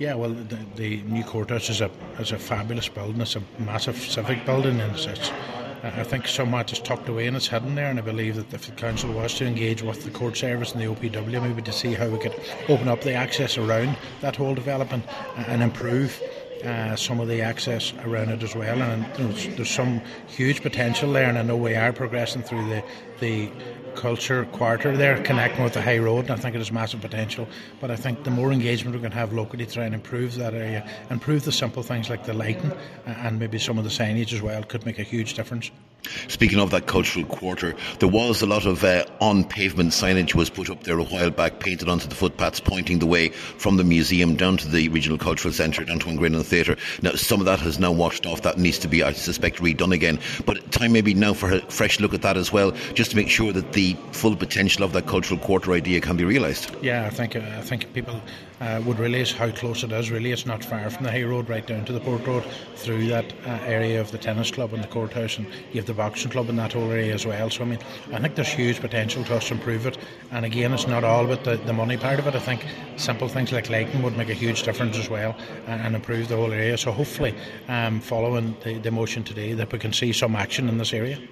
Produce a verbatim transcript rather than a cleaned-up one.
Yeah, well, the, the new courthouse is a is a fabulous building. It's a massive civic building, and it's, it's I think somewhat is tucked away and it's hidden there. And I believe that if the council was to engage with the court service and the O P W, maybe to see how we could open up the access around that whole development and improve Uh, some of the access around it as well, and there's, there's some huge potential there, and I know we are progressing through the the culture quarter there, connecting with the high road, and I think it has massive potential. But I think the more engagement we can have locally to try and improve that area, improve the simple things like the lighting uh, and maybe some of the signage as well, could make a huge difference. Speaking of that cultural quarter, there was a lot of uh, on-pavement signage was put up there a while back, painted onto the footpaths, pointing the way from the museum down to the Regional Cultural Centre, down to Ingrinnan Theatre. Now, some of that has now washed off. That needs to be, I suspect, redone again. But time maybe now for a fresh look at that as well, just to make sure that the full potential of that cultural quarter idea can be realised. Yeah, I think uh, I think people uh, would realise how close it is. Really, it's not far from the high road, right down to the Port Road, through that uh, area of the tennis club and the courthouse, and you have the boxing club in that whole area as well. So I mean, I think there's huge potential to us to improve it. And again, it's not all about the, the money part of it. I think simple things like lighting would make a huge difference as well, and, and improve the whole area. So hopefully, um, following the, the motion today, that we can see some action in this area.